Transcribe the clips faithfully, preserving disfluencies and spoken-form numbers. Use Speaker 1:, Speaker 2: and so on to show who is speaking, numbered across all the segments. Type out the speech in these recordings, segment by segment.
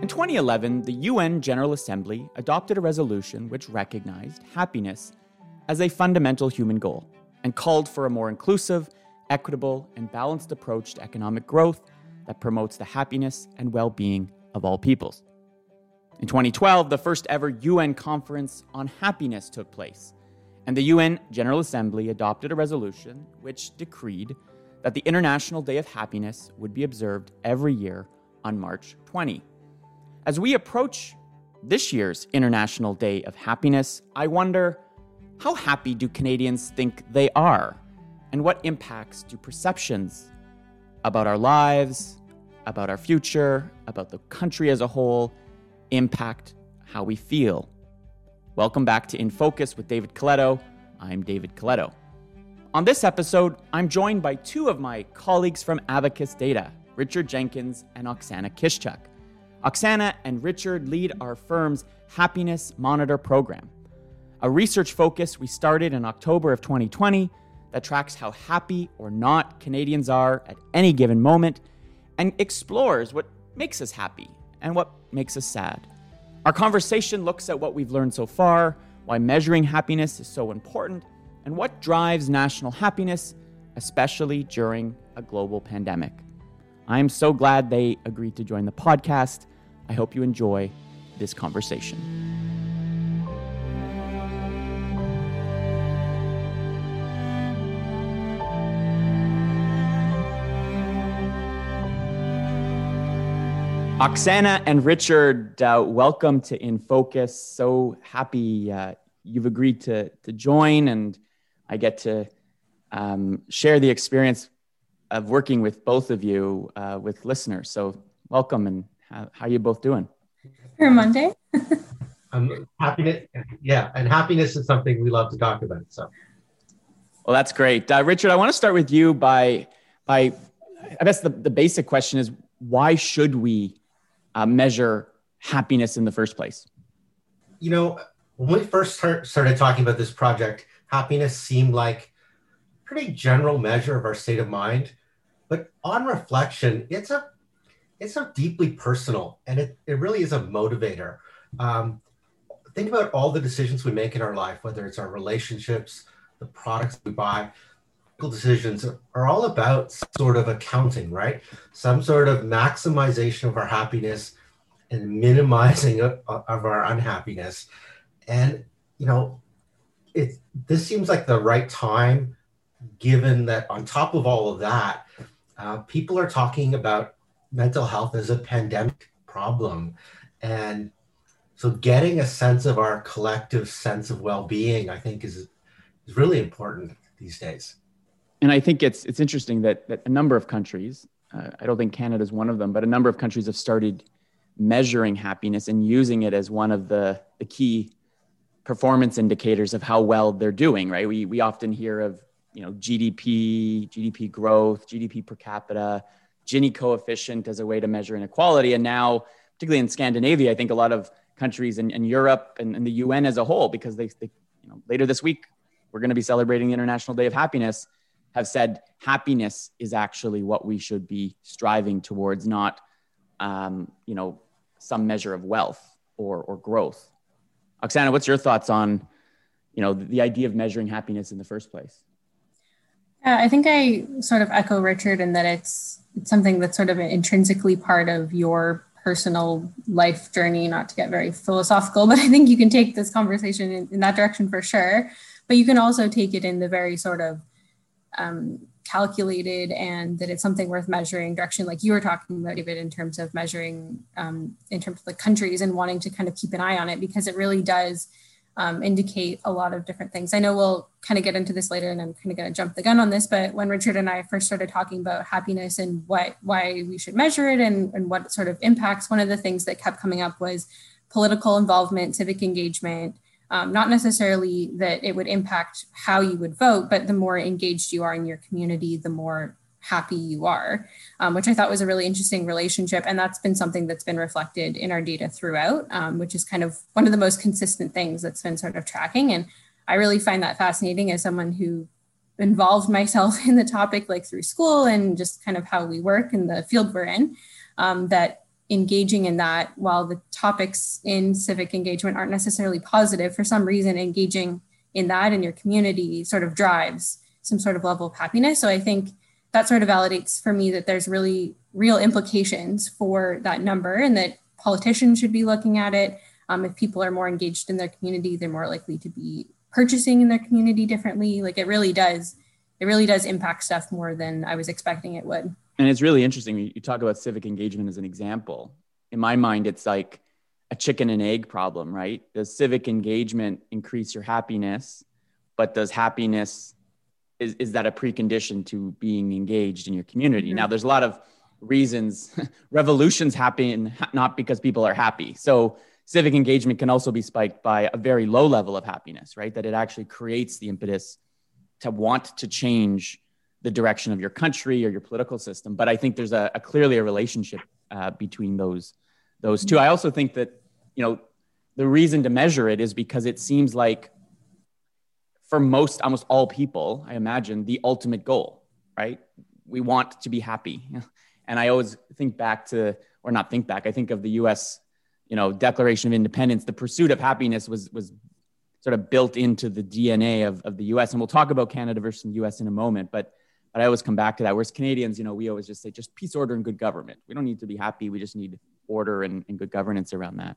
Speaker 1: In twenty eleven, the U N General Assembly adopted a resolution which recognized happiness as a fundamental human goal and called for a more inclusive, equitable, and balanced approach to economic growth that promotes the happiness and well-being of all peoples. In twenty twelve, the first ever U N Conference on Happiness took place, and the U N General Assembly adopted a resolution which decreed that the International Day of Happiness would be observed every year on March twentieth. As we approach this year's International Day of Happiness, I wonder, how happy do Canadians think they are? And what impacts do perceptions about our lives, about our future, about the country as a whole, impact how we feel? Welcome back to In Focus with David Coletto. I'm David Coletto. On this episode, I'm joined by two of my colleagues from Abacus Data, Richard Jenkins and Oksana Kiszczuk. Oksana and Richard lead our firm's Happiness Monitor program, a research focus we started in October of twenty twenty that tracks how happy or not Canadians are at any given moment and explores what makes us happy and what makes us sad. Our conversation looks at what we've learned so far, why measuring happiness is so important, and what drives national happiness, especially during a global pandemic. I am so glad they agreed to join the podcast. I hope you enjoy this conversation. Oksana and Richard, uh, welcome to In Focus. So happy uh, you've agreed to, to join, and I get to um, share the experience of working with both of you uh, with listeners. So welcome, and how, how are you both doing?
Speaker 2: For Monday.
Speaker 3: um, happiness, yeah, and happiness is something we love to talk about. So,
Speaker 1: well, that's great, uh, Richard. I want to start with you by by. I guess the, the basic question is, why should we uh, measure happiness in the first place?
Speaker 3: You know, when we first start, started talking about this project, happiness seemed like a pretty general measure of our state of mind. But on reflection, it's a it's so deeply personal, and it, it really is a motivator. Um, think about all the decisions we make in our life, whether it's our relationships, the products we buy. Decisions are, are all about sort of accounting, right? Some sort of maximization of our happiness and minimizing of, of our unhappiness. And, you know, it this seems like the right time, given that on top of all of that, uh, people are talking about mental health as a pandemic problem. And so getting a sense of our collective sense of well-being, I think, is, is really important these days.
Speaker 1: And I think it's it's interesting that, that a number of countries, uh, I don't think Canada is one of them, but a number of countries have started measuring happiness and using it as one of the, the key performance indicators of how well they're doing, right? We we often hear of, you know, G D P, G D P growth, G D P per capita, Gini coefficient as a way to measure inequality. And now, particularly in Scandinavia, I think a lot of countries in, in Europe and, and the U N as a whole, because they, they, you know, later this week, we're going to be celebrating the International Day of Happiness, have said happiness is actually what we should be striving towards, not, um, you know, some measure of wealth or or growth. Oksana, what's your thoughts on, you know, the, the idea of measuring happiness in the first place?
Speaker 2: Yeah, I think I sort of echo Richard in that it's, it's something that's sort of intrinsically part of your personal life journey, not to get very philosophical, but I think you can take this conversation in, in that direction for sure. But you can also take it in the very sort of um, calculated and that it's something worth measuring direction, like you were talking about, David, in terms of measuring um, in terms of the countries and wanting to kind of keep an eye on it, because it really does um, indicate a lot of different things. I know we'll kind of get into this later, and I'm kind of going to jump the gun on this, but when Richard and I first started talking about happiness and what why we should measure it and, and what sort of impacts, one of the things that kept coming up was political involvement, civic engagement. Um, not necessarily that it would impact how you would vote, but the more engaged you are in your community, the more happy you are, um, which I thought was a really interesting relationship. And that's been something that's been reflected in our data throughout, um, which is kind of one of the most consistent things that's been sort of tracking. And I really find that fascinating as someone who involved myself in the topic, like through school and just kind of how we work in the field we're in, um, that engaging in that, while the topics in civic engagement aren't necessarily positive, for some reason, engaging in that in your community sort of drives some sort of level of happiness. So I think that sort of validates for me that there's really real implications for that number, and that politicians should be looking at it. Um, if people are more engaged in their community, they're more likely to be purchasing in their community differently. Like it really does, it really does impact stuff more than I was expecting it would.
Speaker 1: And it's really interesting. You talk about civic engagement as an example. In my mind, it's like a chicken and egg problem, right? Does civic engagement increase your happiness? But does happiness, is, is that a precondition to being engaged in your community? Mm-hmm. Now, there's a lot of reasons. Revolutions happen not because people are happy. So civic engagement can also be spiked by a very low level of happiness, right? That it actually creates the impetus to want to change the direction of your country or your political system. But I think there's a, a clearly a relationship uh, between those, those two. I also think that, you know, the reason to measure it is because it seems like for most, almost all people, I imagine, the ultimate goal, right? We want to be happy. And I always think back to, or not think back, I think of the U S, you know, Declaration of Independence. The pursuit of happiness was, was sort of built into the D N A of, of the U S. And we'll talk about Canada versus the U S in a moment, but But I always come back to that. Whereas Canadians, you know, we always just say just peace, order, and good government. We don't need to be happy. We just need order and, and good governance around that.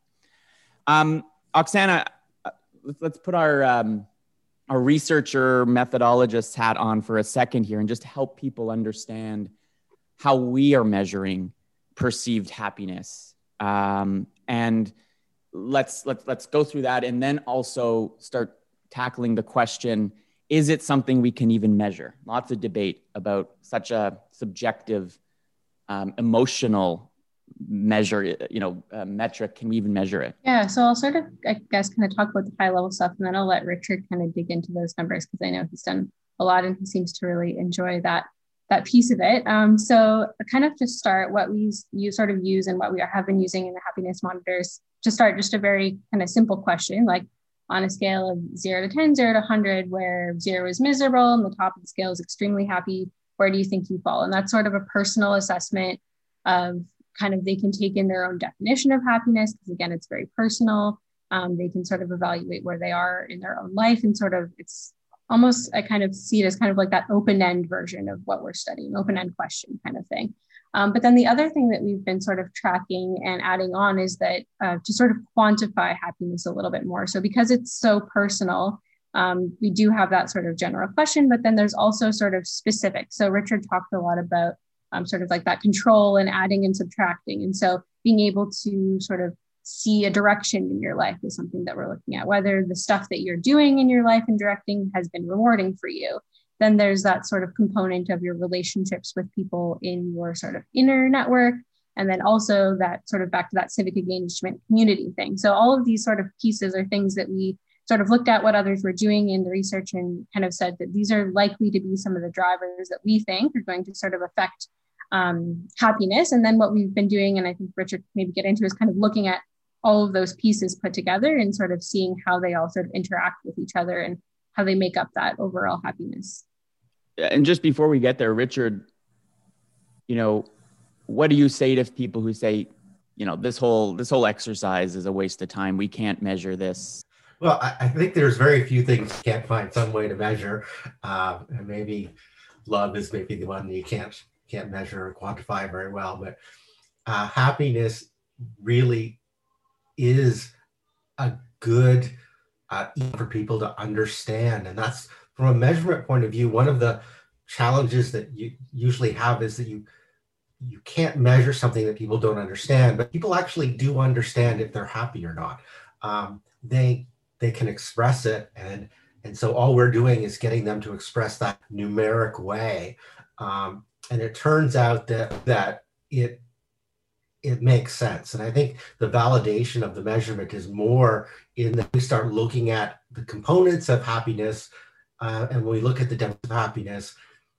Speaker 1: Um, Oksana, let's, let's put our um, our researcher methodologist hat on for a second here and just help people understand how we are measuring perceived happiness. Um, and let's let's let's go through that, and then also start tackling the question: is it something we can even measure? Lots of debate about such a subjective, um, emotional measure, you know, uh, metric. Can we even measure it?
Speaker 2: Yeah, so I'll sort of, I guess, kind of talk about the high level stuff, and then I'll let Richard kind of dig into those numbers, because I know he's done a lot and he seems to really enjoy that that piece of it. Um, so kind of to start, what we use, you sort of use and what we have been using in the happiness monitors, to start just a very kind of simple question, like, on a scale of zero to ten, zero to one hundred, where zero is miserable and the top of the scale is extremely happy, where do you think you fall? And that's sort of a personal assessment of kind of, they can take in their own definition of happiness, because again, it's very personal. Um, they can sort of evaluate where they are in their own life, and sort of, it's almost, I kind of see it as kind of like that open-end version of what we're studying, open-end question kind of thing. Um, but then the other thing that we've been sort of tracking and adding on is that uh, to sort of quantify happiness a little bit more. So because it's so personal, um, we do have that sort of general question, but then there's also sort of specific. So Richard talked a lot about um, sort of like that control and adding and subtracting. And so being able to sort of see a direction in your life is something that we're looking at, whether the stuff that you're doing in your life and directing has been rewarding for you. Then there's that sort of component of your relationships with people in your sort of inner network. And then also that sort of back to that civic engagement community thing. So all of these sort of pieces are things that we sort of looked at what others were doing in the research and kind of said that these are likely to be some of the drivers that we think are going to sort of affect um, happiness. And then what we've been doing, and I think Richard maybe get into, is kind of looking at all of those pieces put together and sort of seeing how they all sort of interact with each other and how they make up that overall happiness.
Speaker 1: And just before we get there, Richard, you know, what do you say to people who say, you know, this whole this whole exercise is a waste of time? We can't measure this.
Speaker 3: Well, I, I think there's very few things you can't find some way to measure, uh, and maybe love is maybe the one you can't can't measure or quantify very well. But uh, happiness really is a good uh, for people to understand, and that's, from a measurement point of view, one of the challenges that you usually have is that you you can't measure something that people don't understand, but people actually do understand if they're happy or not. Um, they they can express it, and and so all we're doing is getting them to express that numeric way. Um, and it turns out that that it it makes sense. And I think the validation of the measurement is more in that we start looking at the components of happiness. Uh, and when we look at the depth of happiness,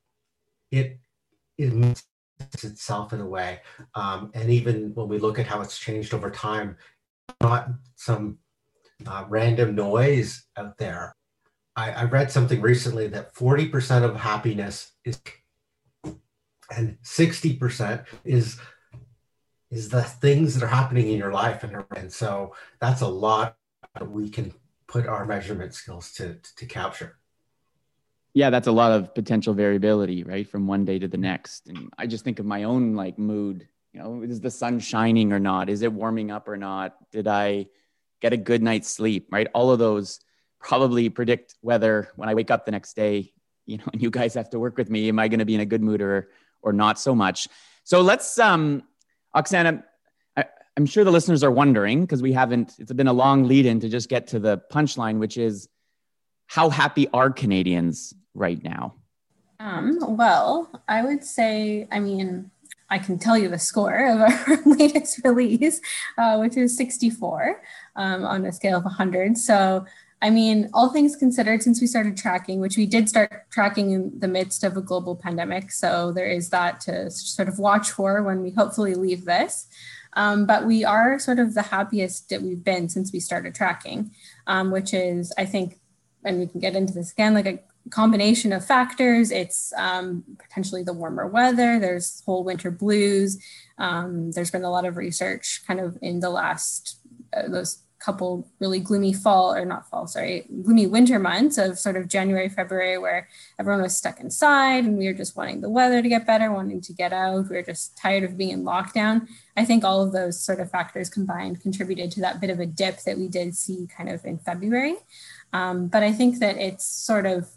Speaker 3: it it meets itself in a way. Um, and even when we look at how it's changed over time, not some uh, random noise out there. I, I read something recently that forty percent of happiness is, and sixty percent is is the things that are happening in your life. And, and so that's a lot that we can put our measurement skills to, to capture.
Speaker 1: Yeah, that's a lot of potential variability, right? From one day to the next. And I just think of my own like mood, you know, is the sun shining or not? Is it warming up or not? Did I get a good night's sleep, right? All of those probably predict whether when I wake up the next day, you know, and you guys have to work with me, am I going to be in a good mood or, or not so much? So let's, um, Oksana, I, I'm sure the listeners are wondering, because we haven't, it's been a long lead in to just get to the punchline, which is, how happy are Canadians right now?
Speaker 2: Um, well, I would say, I mean, I can tell you the score of our latest release, uh, which is sixty-four um, on a scale of one hundred. So, I mean, all things considered, since we started tracking, which we did start tracking in the midst of a global pandemic. So there is that to sort of watch for when we hopefully leave this. Um, but we are sort of the happiest that we've been since we started tracking, um, which is, I think, and we can get into this again, like a combination of factors. It's um, potentially the warmer weather. There's whole winter blues. Um, there's been a lot of research kind of in the last, uh, those couple really gloomy fall or not fall, sorry, gloomy winter months of sort of January, February, where everyone was stuck inside and we were just wanting the weather to get better, wanting to get out. We were just tired of being in lockdown. I think all of those sort of factors combined contributed to that bit of a dip that we did see kind of in February. Um, but I think that it's sort of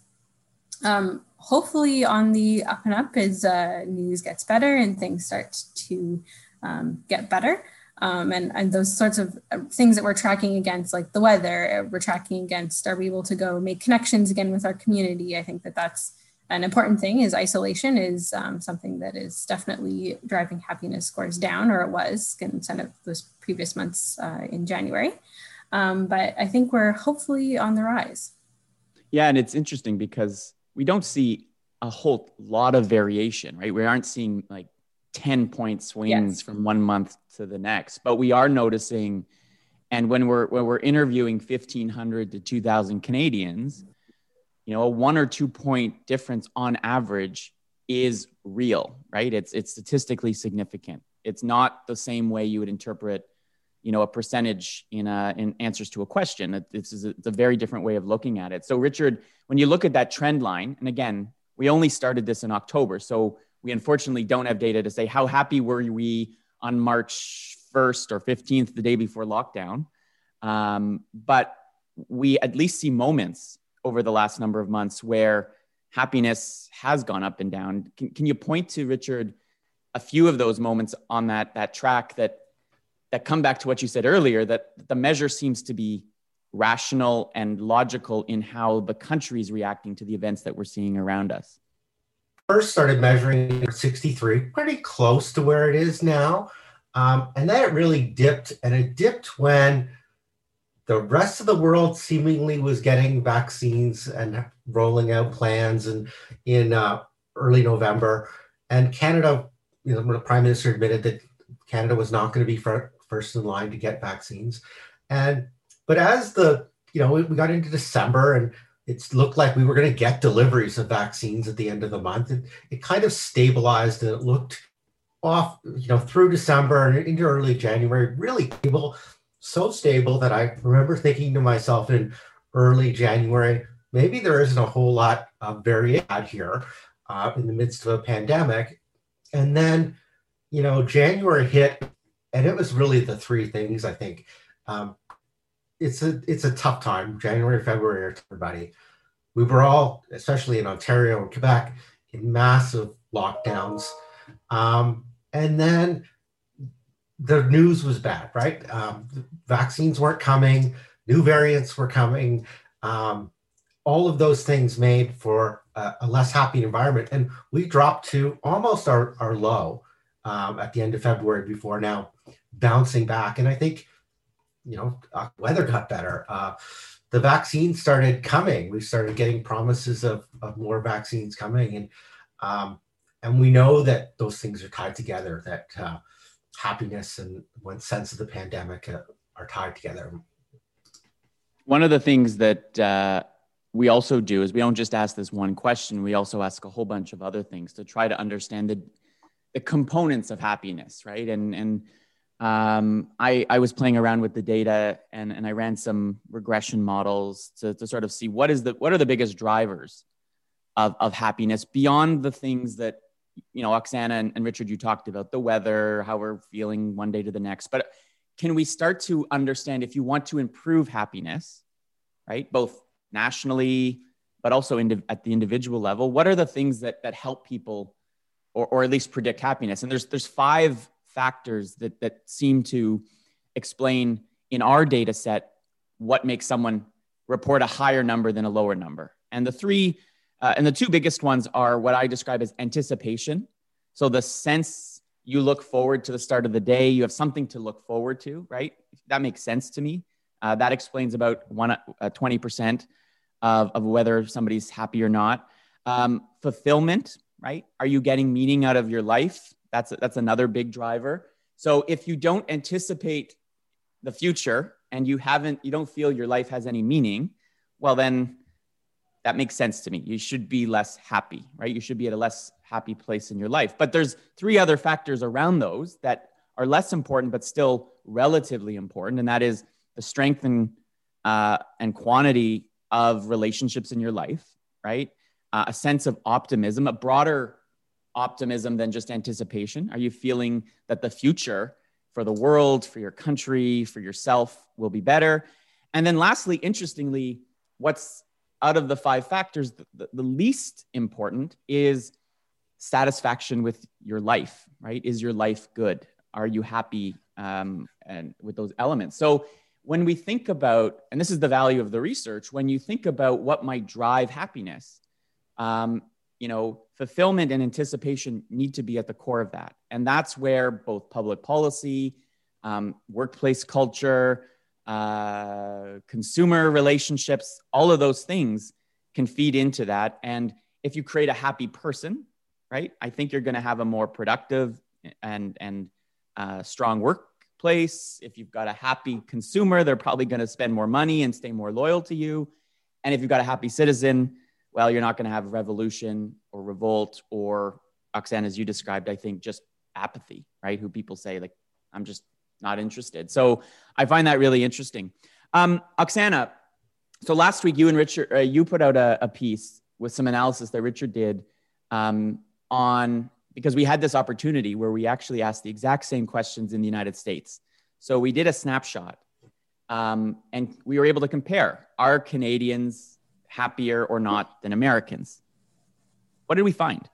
Speaker 2: um, hopefully on the up and up as uh, news gets better and things start to um, get better. Um, and, and those sorts of things that we're tracking against, like the weather, we're tracking against, are we able to go make connections again with our community? I think that that's an important thing. Is isolation is um, something that is definitely driving happiness scores down, or it was in some of those previous months uh, in January. Um, but I think we're hopefully on the rise.
Speaker 1: Yeah, and it's interesting because we don't see a whole lot of variation, right? We aren't seeing like ten point swings yes. from one month to the next, but we are noticing. And when we're, when we're interviewing fifteen hundred to two thousand Canadians, you know, a one or two point difference on average is real, right? It's, it's statistically significant. It's not the same way you would interpret, you know, a percentage in a, in answers to a question. It, it's, it's a very different way of looking at it. So Richard, when you look at that trend line, and again, we only started this in October, so we unfortunately don't have data to say how happy were we on March first or fifteenth, the day before lockdown. Um, but we at least see moments over the last number of months where happiness has gone up and down. Can, can you point to, Richard, a few of those moments on that, that track that, that come back to what you said earlier, that the measure seems to be rational and logical in how the country is reacting to the events that we're seeing around us?
Speaker 3: First started measuring at sixty-three, pretty close to where it is now. Um, and then it really dipped, and it dipped when the rest of the world seemingly was getting vaccines and rolling out plans and in uh, early November. And Canada, you know, when the Prime Minister admitted that Canada was not going to be fir- first in line to get vaccines. And, but as the, you know, we, we got into December and it looked like we were going to get deliveries of vaccines at the end of the month. It, it kind of stabilized and it looked off, you know, through December and into early January, really stable, so stable that I remember thinking to myself in early January, maybe there isn't a whole lot of variation here uh, in the midst of a pandemic. And then, you know, January hit, and it was really the three things, I think. Um, it's a it's a tough time. January, February, everybody. We were all, especially in Ontario and Quebec, in massive lockdowns. Um, and then the news was bad, right? Um, vaccines weren't coming, new variants were coming. Um, all of those things made for a, a less happy environment. And we dropped to almost our, our low um, at the end of February before now bouncing back. And I think, you know, uh, weather got better. Uh, the vaccines started coming. We started getting promises of, of more vaccines coming. And um, and we know that those things are tied together, that uh, happiness and one sense of the pandemic uh, are tied together.
Speaker 1: One of the things that uh, we also do is we don't just ask this one question. We also ask a whole bunch of other things to try to understand the, the components of happiness, right? And, and um, I, I was playing around with the data and, and I ran some regression models to, to sort of see what is the what are the biggest drivers of, of happiness beyond the things that, you know, Oksana and, and Richard, you talked about, the weather, how we're feeling one day to the next. But can we start to understand, if you want to improve happiness, right, both nationally, but also in, at the individual level, what are the things that, that help people or, or at least predict happiness? And there's, there's five factors that, that seem to explain in our data set what makes someone report a higher number than a lower number. And the three, uh, and the two biggest ones are what I describe as anticipation. So the sense you look forward to the start of the day, you have something to look forward to, right? That makes sense to me. Uh, that explains about one, uh, twenty percent of, of whether somebody's happy or not. Um, fulfillment, right? Are you getting meaning out of your life? That's, that's another big driver. So if you don't anticipate the future and you haven't, you don't feel your life has any meaning, well, then that makes sense to me. You should be less happy, right? You should be at a less happy place in your life. But there's three other factors around those that are less important, but still relatively important. And that is the strength and, uh, and quantity of relationships in your life, right? Uh, a sense of optimism, a broader optimism than just anticipation. Are you feeling that the future for the world, for your country, for yourself will be better? And then lastly, interestingly, what's out of the five factors, the, the least important is satisfaction with your life, right? Is your life good? Are you happy um, and with those elements? So when we think about, and this is the value of the research, when you think about what might drive happiness, um, you know, fulfillment and anticipation need to be at the core of that. And that's where both public policy, um, workplace culture, uh, consumer relationships, all of those things can feed into that. And if you create a happy person, right, I think you're going to have a more productive and, and uh, strong workplace. If you've got a happy consumer, they're probably going to spend more money and stay more loyal to you. And if you've got a happy citizen, well, you're not going to have revolution or revolt or, Oksana, as you described, I think just apathy, right? Who people say like, I'm just not interested. So I find that really interesting. Um, Oksana, so last week you and Richard, uh, you put out a, a piece with some analysis that Richard did um, on, because we had this opportunity where we actually asked the exact same questions in the United States. So we did a snapshot um, and we were able to compare, are Canadians happier or not than Americans? What did we find?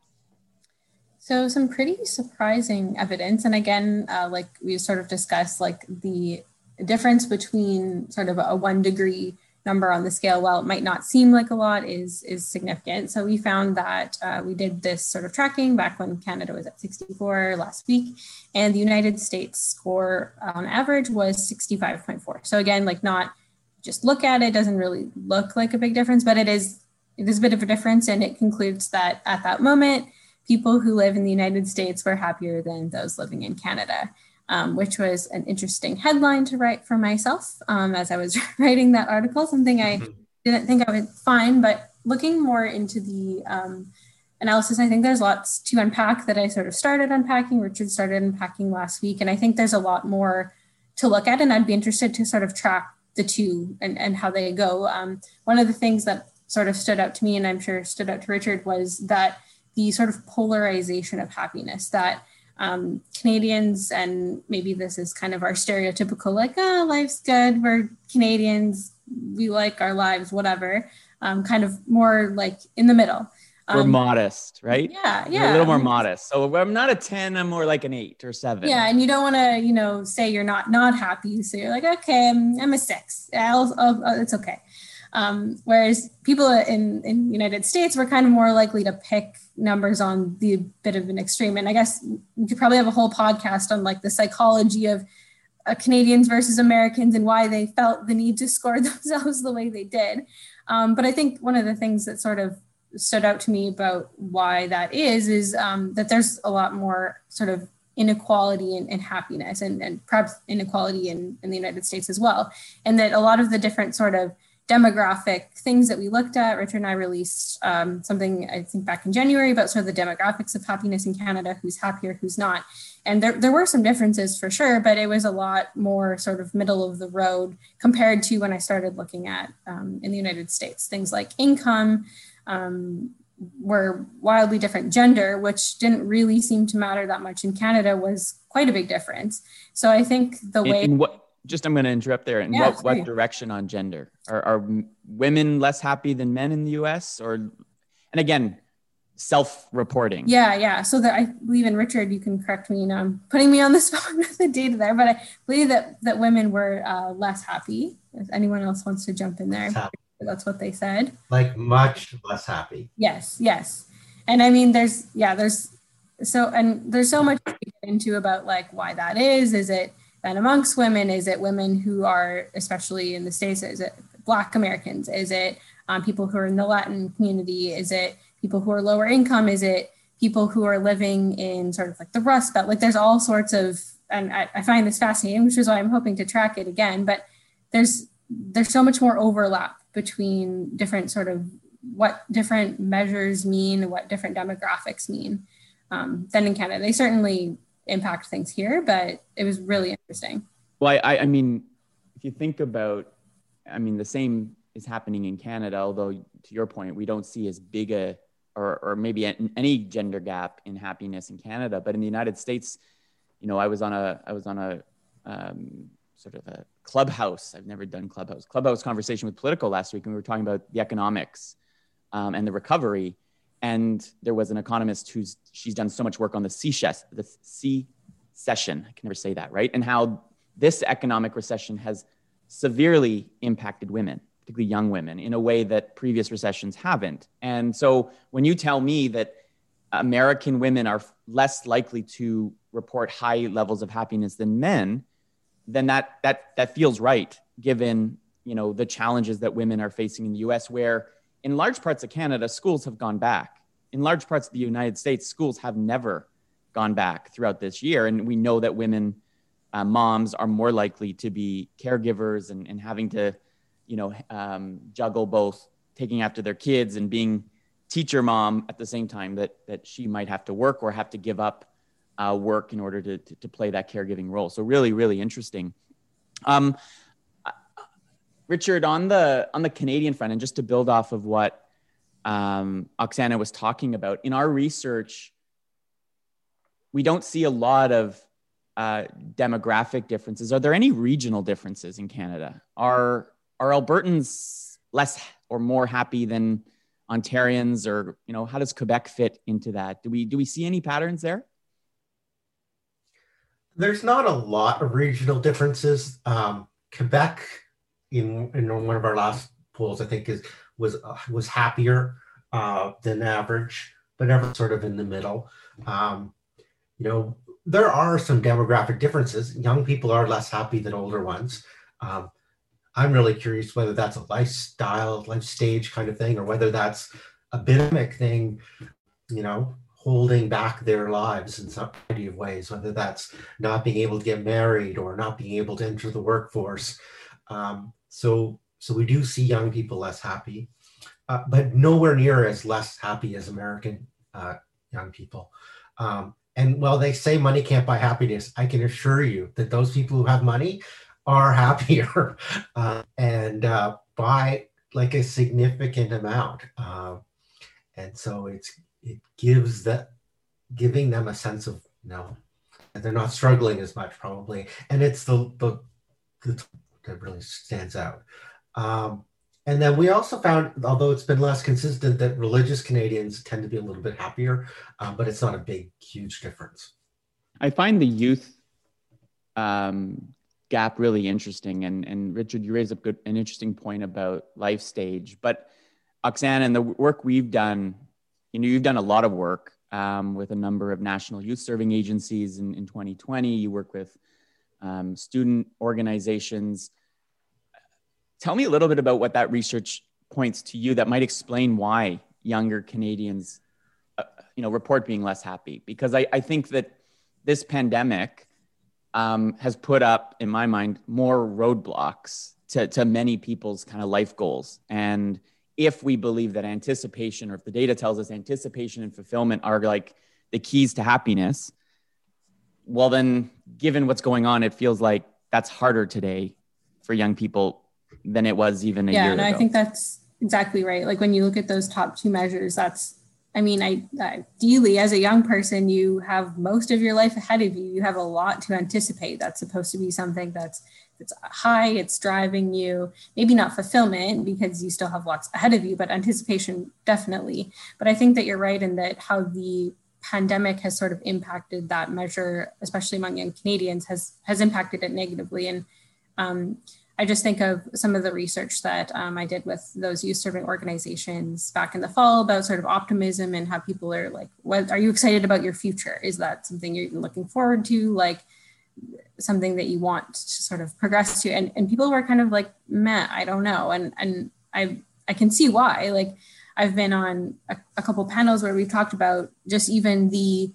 Speaker 2: So some pretty surprising evidence. And again, uh, like we sort of discussed, like the difference between sort of a one degree number on the scale, while it might not seem like a lot, is, is significant. So we found that uh, we did this sort of tracking back when Canada was at sixty-four last week, and the United States score on average was sixty-five point four. So again, like not just look at it, doesn't really look like a big difference, but it is, it is a bit of a difference. And it concludes that at that moment, people who live in the United States were happier than those living in Canada, um, which was an interesting headline to write for myself um, as I was writing that article, something I didn't think I would find. But looking more into the um, analysis, I think there's lots to unpack that I sort of started unpacking. Richard started unpacking last week. And I think there's a lot more to look at. And I'd be interested to sort of track the two and, and how they go. Um, one of the things that sort of stood out to me, and I'm sure stood out to Richard, was that the sort of polarization of happiness that um, Canadians, and maybe this is kind of our stereotypical, like, oh, life's good, we're Canadians, we like our lives, whatever, um, kind of more like in the middle.
Speaker 1: We're
Speaker 2: Um,
Speaker 1: modest, right?
Speaker 2: Yeah, yeah.
Speaker 1: We're a little more modest. So I'm not a ten, I'm more like an eight or seven.
Speaker 2: Yeah, and you don't want to, you know, say you're not not happy. So you're like, okay, I'm, I'm a six. I'll, I'll, it's okay. Um, whereas people in in the United States were kind of more likely to pick numbers on the bit of an extreme. And I guess we could probably have a whole podcast on like the psychology of uh, Canadians versus Americans and why they felt the need to score themselves the way they did. Um, but I think one of the things that sort of stood out to me about why that is, is um, that there's a lot more sort of inequality in, in happiness and, and perhaps inequality in, in the United States as well. And that a lot of the different sort of demographic things that we looked at. Richard and I released um, something, I think, back in January about sort of the demographics of happiness in Canada, who's happier, who's not. And there, there were some differences for sure, but it was a lot more sort of middle of the road compared to when I started looking at um, in the United States. Things like income um, were wildly different. Gender, which didn't really seem to matter that much in Canada, was quite a big difference. So I think the
Speaker 1: in,
Speaker 2: way...
Speaker 1: in what, just, I'm going to interrupt there. In
Speaker 2: yeah,
Speaker 1: what, what direction on gender? Are, are women less happy than men in the U S? Or, and again, self-reporting.
Speaker 2: Yeah, yeah. So that I believe, in Richard, you can correct me, you know, I'm putting me on the spot with the data there, but I believe that that women were uh, less happy. If anyone else wants to jump in there, that's what they said.
Speaker 3: Like much less happy.
Speaker 2: Yes, yes. And I mean, there's, yeah, there's, so, and there's so much to get into about like why that is. Is it that amongst women? Is it women who are, especially in the States, is it Black Americans? Is it um, people who are in the Latin community? Is it people who are lower income? Is it people who are living in sort of like the Rust Belt? Like there's all sorts of, and I, I find this fascinating, which is why I'm hoping to track it again, but there's, there's so much more overlap between different sort of what different measures mean, what different demographics mean um, than in Canada. They certainly impact things here, but it was really interesting.
Speaker 1: Well, I, I mean, if you think about, I mean, the same is happening in Canada, although to your point, we don't see as big a, or, or maybe any gender gap in happiness in Canada. But in the United States, you know, I was on a, I was on a um, sort of a Clubhouse. I've never done Clubhouse. Clubhouse conversation with Politico last week, and we were talking about the economics um, and the recovery. And there was an economist who's, she's done so much work on the C-session, the C-session, I can never say that, right? And how this economic recession has severely impacted women, particularly young women, in a way that previous recessions haven't. And so when you tell me that American women are less likely to report high levels of happiness than men, then that that that feels right, given, you know, the challenges that women are facing in the U S, where in large parts of Canada, schools have gone back. In large parts of the United States, schools have never gone back throughout this year. And we know that women, uh, moms, are more likely to be caregivers and, and having to, you know, um, juggle both taking after their kids and being teacher mom at the same time that that she might have to work or have to give up uh, work in order to, to to play that caregiving role. So really, really interesting. Um, Richard, on the on the Canadian front, and just to build off of what um, Oksana was talking about, in our research, we don't see a lot of uh, demographic differences. Are there any regional differences in Canada? Are are Albertans less or more happy than Ontarians, or, you know, how does Quebec fit into that? Do we do we see any patterns there?
Speaker 3: There's not a lot of regional differences. Um, Quebec, in, in one of our last polls, I think is was uh, was happier uh, than average, but never sort of in the middle. Um, you know, there are some demographic differences. Young people are less happy than older ones. Um, I'm really curious whether that's a lifestyle, life stage kind of thing, or whether that's a pandemic thing, you know, holding back their lives in some variety of ways, whether that's not being able to get married or not being able to enter the workforce. Um, so, so we do see young people less happy, uh, but nowhere near as less happy as American uh, young people. Um, and while they say money can't buy happiness, I can assure you that those people who have money are happier uh, and uh, by like a significant amount. Uh, and so it's it gives that, giving them a sense of, you know, that they're not struggling as much probably. And it's the, the, the that really stands out. Um, and then we also found, although it's been less consistent, that religious Canadians tend to be a little bit happier, um, but it's not a big, huge difference.
Speaker 1: I find the youth um, gap really interesting. And, and Richard, you raised up good, an interesting point about life stage. But Oksana, and the work we've done, you know, you've done a lot of work um, with a number of national youth serving agencies in, in twenty twenty. You work with um, student organizations. Tell me a little bit about what that research points to you that might explain why younger Canadians, uh, you know, report being less happy. Because I, I think that this pandemic um, has put up, in my mind, more roadblocks to, to many people's kind of life goals. And if we believe that anticipation, or if the data tells us anticipation and fulfillment are like the keys to happiness, well, then given what's going on, it feels like that's harder today for young people than it was even a
Speaker 2: yeah,
Speaker 1: year
Speaker 2: and
Speaker 1: ago.
Speaker 2: I think that's exactly right. Like when you look at those top two measures, that's, I mean, I ideally as a young person, you have most of your life ahead of you. You have a lot to anticipate. That's supposed to be something that's that's high. It's driving you. Maybe not fulfillment because you still have lots ahead of you, but anticipation definitely. But I think that you're right in that how the pandemic has sort of impacted that measure, especially among young Canadians, has has impacted it negatively. And um, I just think of some of the research that um, I did with those youth serving organizations back in the fall about sort of optimism and how people are like, what are you excited about your future? Is that something you're looking forward to? Like something that you want to sort of progress to? And, and people were kind of like, meh, I don't know. And, and I, I can see why. Like I've been on a, a couple panels where we've talked about just even the,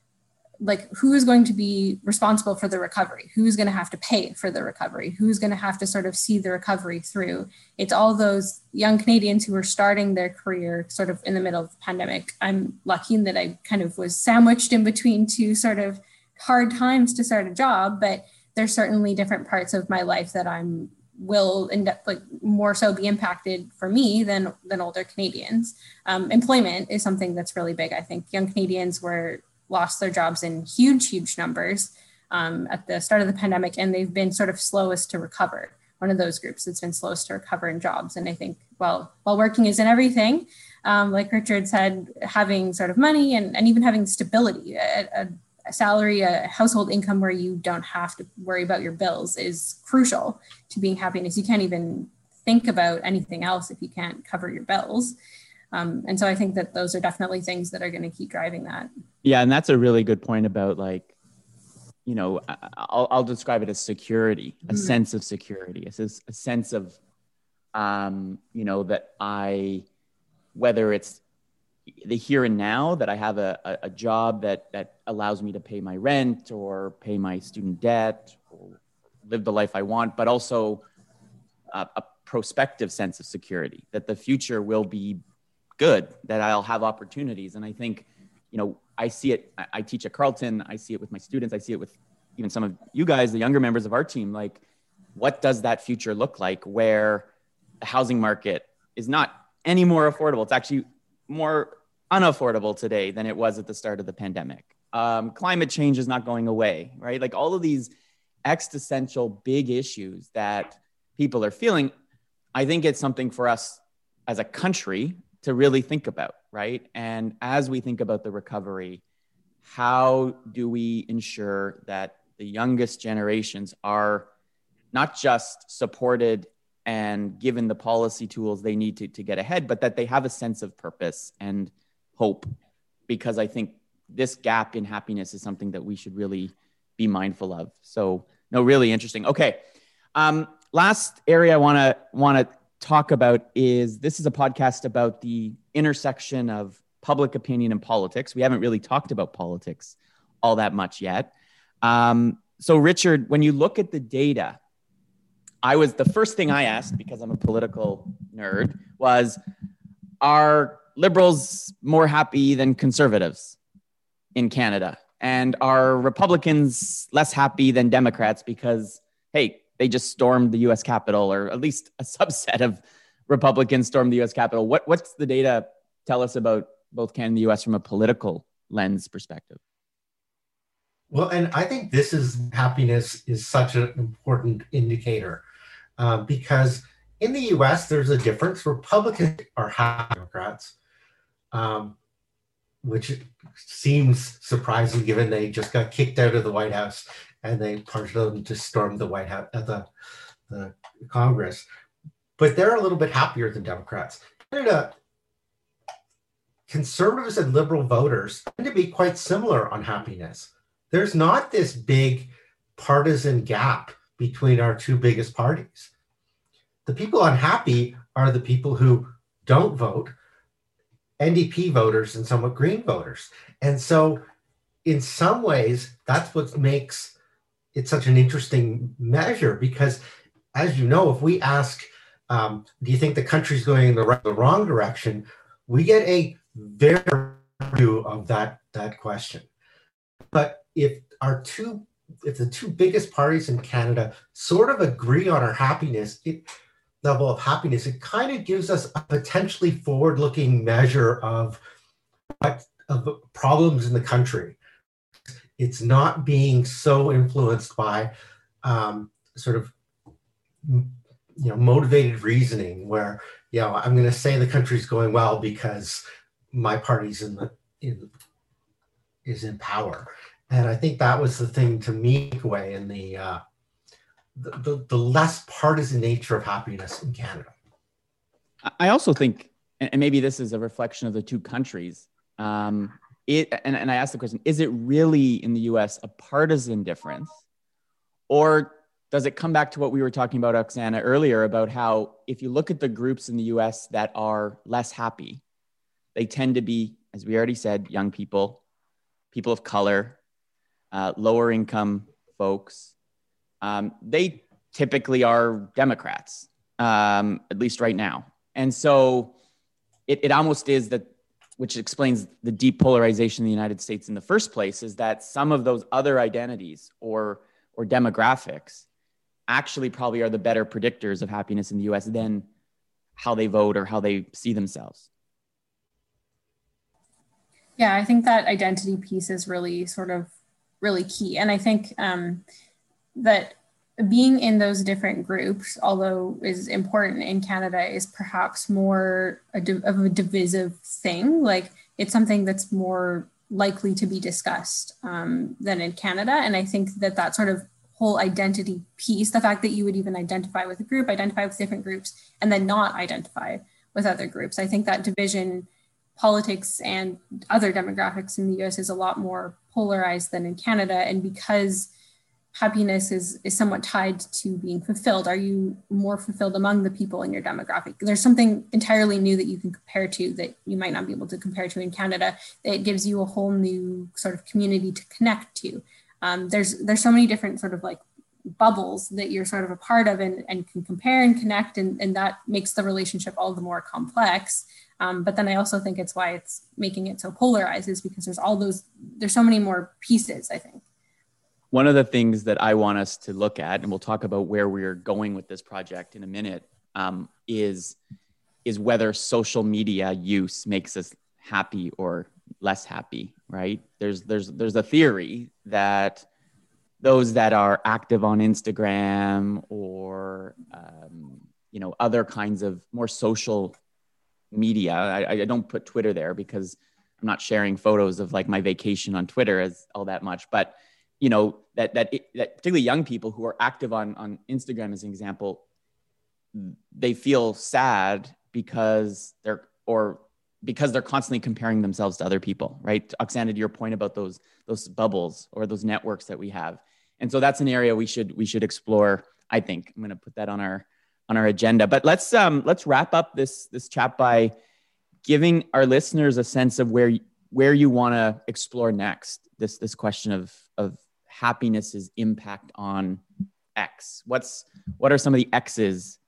Speaker 2: like who is going to be responsible for the recovery? Who's going to have to pay for the recovery? Who's going to have to sort of see the recovery through? It's all those young Canadians who are starting their career sort of in the middle of the pandemic. I'm lucky in that I kind of was sandwiched in between two sort of hard times to start a job, but there's certainly different parts of my life that I'm will end up like more so be impacted for me than than older Canadians. Um, employment is something that's really big. I think young Canadians were lost their jobs in huge, huge numbers um, at the start of the pandemic, and they've been sort of slowest to recover. One of those groups that's been slowest to recover in jobs. And I think, well, while working isn't everything, um, like Richard said, having sort of money and, and even having stability, a, a, a salary, a household income where you don't have to worry about your bills is crucial to being happiness. You can't even think about anything else if you can't cover your bills. Um, and so I think that those are definitely things that are going to keep driving that.
Speaker 1: Yeah. And that's a really good point about like, you know, I'll, I'll describe it as security, a mm-hmm. sense of security. It's a sense of, um, you know, that I, whether it's the here and now, that I have a, a, a job that, that allows me to pay my rent or pay my student debt or live the life I want, but also a, a prospective sense of security, that the future will be good, that I'll have opportunities. And I think, you know, I see it, I, I teach at Carleton, I see it with my students, I see it with even some of you guys, the younger members of our team. Like, what does that future look like where the housing market is not any more affordable? It's actually more unaffordable today than it was at the start of the pandemic. Um, climate change is not going away, right? Like all of these existential big issues that people are feeling, I think it's something for us as a country to really think about, right? And as we think about the recovery, how do we ensure that the youngest generations are not just supported and given the policy tools they need to, to get ahead, but that they have a sense of purpose and hope? Because I think this gap in happiness is something that we should really be mindful of. So, no, really interesting. Okay. Um, last area I want to want to talk about is, this is a podcast about the intersection of public opinion and politics. We haven't really talked about politics all that much yet. Um, so Richard, when you look at the data, I was, the first thing I asked, because I'm a political nerd, was, are liberals more happy than conservatives in Canada? And are Republicans less happy than Democrats because, hey, they just stormed the U S Capitol, or at least a subset of Republicans stormed the U S Capitol? What, what's the data tell us about both Canada and the U S from a political lens perspective?
Speaker 3: Well, and I think this is happiness is such an important indicator uh, because in the U S, there's a difference. Republicans are happy Democrats, um, which seems surprising given they just got kicked out of the White House and they punched them to storm the White House, at the, the Congress. But they're a little bit happier than Democrats. Canada, conservatives and liberal voters tend to be quite similar on happiness. There's not this big partisan gap between our two biggest parties. The people unhappy are the people who don't vote, N D P voters and somewhat Green voters. And so in some ways, that's what makes it's such an interesting measure, because as you know, if we ask, um, do you think the country's going in the, right, the wrong direction, we get a very view of that, that question. But if our two, if the two biggest parties in Canada sort of agree on our happiness, it, level of happiness, it kind of gives us a potentially forward-looking measure of what of the problems in the country. It's not being so influenced by um, sort of you know motivated reasoning, where you know I'm going to say the country's going well because my party's in the in is in power, and I think that was the thing to me away in the. Uh, The, the, the less partisan nature of happiness in Canada.
Speaker 1: I also think, and maybe this is a reflection of the two countries, um, it, and, and I asked the question, is it really in the U S a partisan difference? Or does it come back to what we were talking about, Oksana, earlier, about how if you look at the groups in the U S that are less happy, they tend to be, as we already said, young people, people of color, uh, lower income folks. Um, they typically are Democrats, um, at least right now. And so it, it almost is that, which explains the deep polarization in the United States in the first place, is that some of those other identities or, or demographics actually probably are the better predictors of happiness in the U S than how they vote or how they see themselves.
Speaker 2: Yeah, I think that identity piece is really sort of really key. And I think, um, that being in those different groups, although is important in Canada, is perhaps more a div- of a divisive thing. Like it's something that's more likely to be discussed um, than in Canada. And I think that that sort of whole identity piece, the fact that you would even identify with a group, identify with different groups, and then not identify with other groups, I think that division, politics and other demographics in the U S is a lot more polarized than in Canada. And because happiness is, is somewhat tied to being fulfilled. Are you more fulfilled among the people in your demographic? There's something entirely new that you can compare to that you might not be able to compare to in Canada. It gives you a whole new sort of community to connect to. Um, there's there's so many different sort of like bubbles that you're sort of a part of and, and can compare and connect, and, and that makes the relationship all the more complex. Um, but then I also think it's why it's making it so polarized, is because there's all those, there's so many more pieces, I think.
Speaker 1: One of the things that I want us to look at, and we'll talk about where we're going with this project in a minute, um, is, is whether social media use makes us happy or less happy, right? There's, there's, there's a theory that those that are active on Instagram or, um, you know, other kinds of more social media, I, I don't put Twitter there because I'm not sharing photos of like my vacation on Twitter as all that much, but you know, that, that, it, that particularly young people who are active on, on Instagram, as an example, they feel sad because they're, or because they're constantly comparing themselves to other people, right? Oksana, to your point about those, those bubbles or those networks that we have. And so that's an area we should, we should explore. I think I'm going to put that on our, on our agenda, but let's, um, let's wrap up this, this chat by giving our listeners a sense of where, where you want to explore next. This, this question of, of, happiness's impact on X. What's what are some of the X's,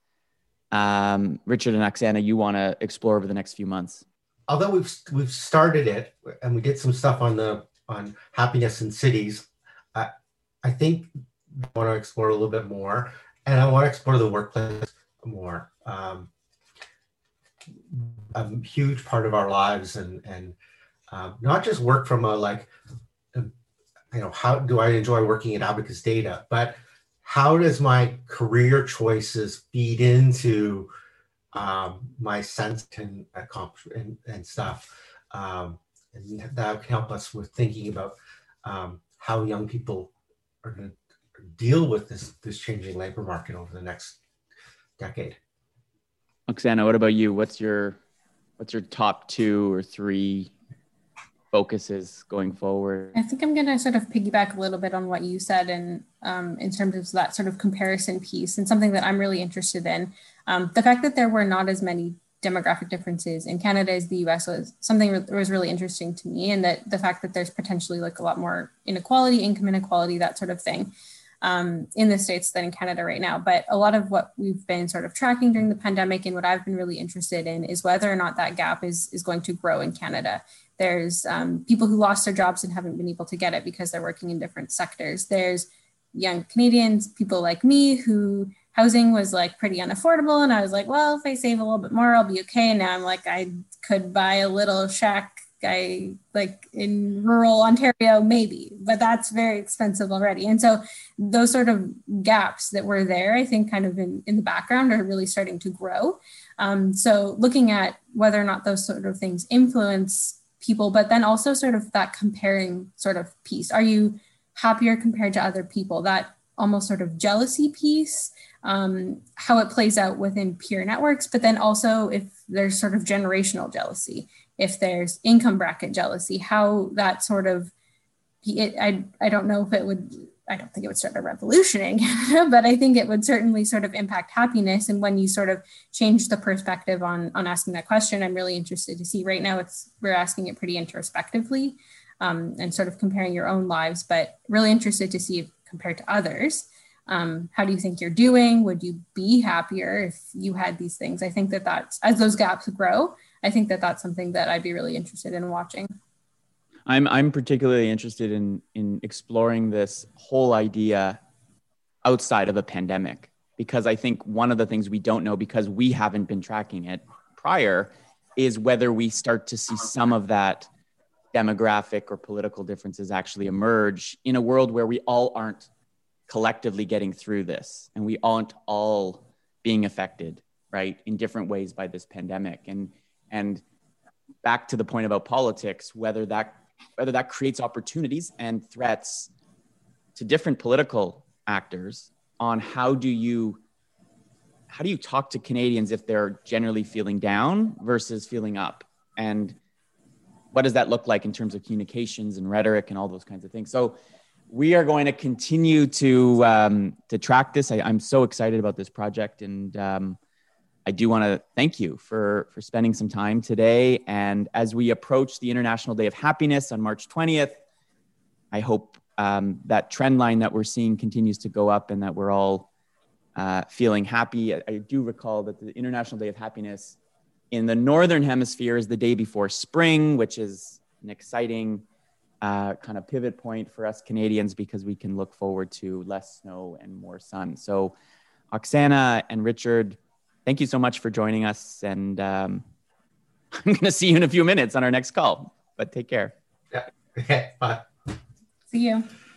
Speaker 1: um, Richard and Oksana, you want to explore over the next few months?
Speaker 3: Although we've we've started it and we did some stuff on the on happiness in cities, I I think I want to explore a little bit more, and I want to explore the workplace more. Um, a huge part of our lives, and and um, not just work from a like. You know, how do I enjoy working at Abacus Data, but how does my career choices feed into um, my sense and accomplishment and, and stuff? Um, and that can help us with thinking about um, how young people are going to deal with this, this changing labor market over the next decade.
Speaker 1: Oksana, what about you? What's your, what's your top two or three focuses going forward?
Speaker 2: I think I'm going to sort of piggyback a little bit on what you said, and um, in terms of that sort of comparison piece, and something that I'm really interested in. Um, the fact that there were not as many demographic differences in Canada as the U S was something that was really interesting to me, and that the fact that there's potentially like a lot more inequality, income inequality, that sort of thing. um, in the States than in Canada right now. But a lot of what we've been sort of tracking during the pandemic and what I've been really interested in is whether or not that gap is, is going to grow in Canada. There's um, people who lost their jobs and haven't been able to get it because they're working in different sectors. There's young Canadians, people like me, who housing was like pretty unaffordable. And I was like, well, if I save a little bit more, I'll be okay. And now I'm like, I could buy a little shack I like in rural Ontario, maybe, but that's very expensive already. And so those sort of gaps that were there, I think kind of in, in the background are really starting to grow. Um, so looking at whether or not those sort of things influence people, but then also sort of that comparing sort of piece. Are you happier compared to other people? That almost sort of jealousy piece, um, how it plays out within peer networks, but then also if there's sort of generational jealousy, if there's income bracket jealousy, how that sort of, it, I, I don't know if it would, I don't think it would start a revolution in Canada, but I think it would certainly sort of impact happiness. And when you sort of change the perspective on, on asking that question, I'm really interested to see. Right now it's, we're asking it pretty introspectively um, and sort of comparing your own lives, but really interested to see if compared to others, um, how do you think you're doing? Would you be happier if you had these things? I think that that's, as those gaps grow, I think that that's something that I'd be really interested in watching.
Speaker 1: I'm I'm particularly interested in in exploring this whole idea outside of a pandemic, because I think one of the things we don't know, because we haven't been tracking it prior, is whether we start to see some of that demographic or political differences actually emerge in a world where we all aren't collectively getting through this and we aren't all being affected, right, in different ways by this pandemic. And And back to the point about politics, whether that whether that creates opportunities and threats to different political actors on how do you how do you talk to Canadians if they're generally feeling down versus feeling up, and what does that look like in terms of communications and rhetoric and all those kinds of things. So we are going to continue to um, to track this. I, I'm so excited about this project, and um, I do want to thank you for, for spending some time today. And as we approach the International Day of Happiness on March twentieth, I hope um, that trend line that we're seeing continues to go up and that we're all uh, feeling happy. I, I do recall that the International Day of Happiness in the Northern Hemisphere is the day before spring, which is an exciting uh, kind of pivot point for us Canadians because we can look forward to less snow and more sun. So Oksana and Richard, thank you so much for joining us. And um, I'm going to see you in a few minutes on our next call, but take care.
Speaker 3: Yeah. Okay. Bye.
Speaker 2: See you.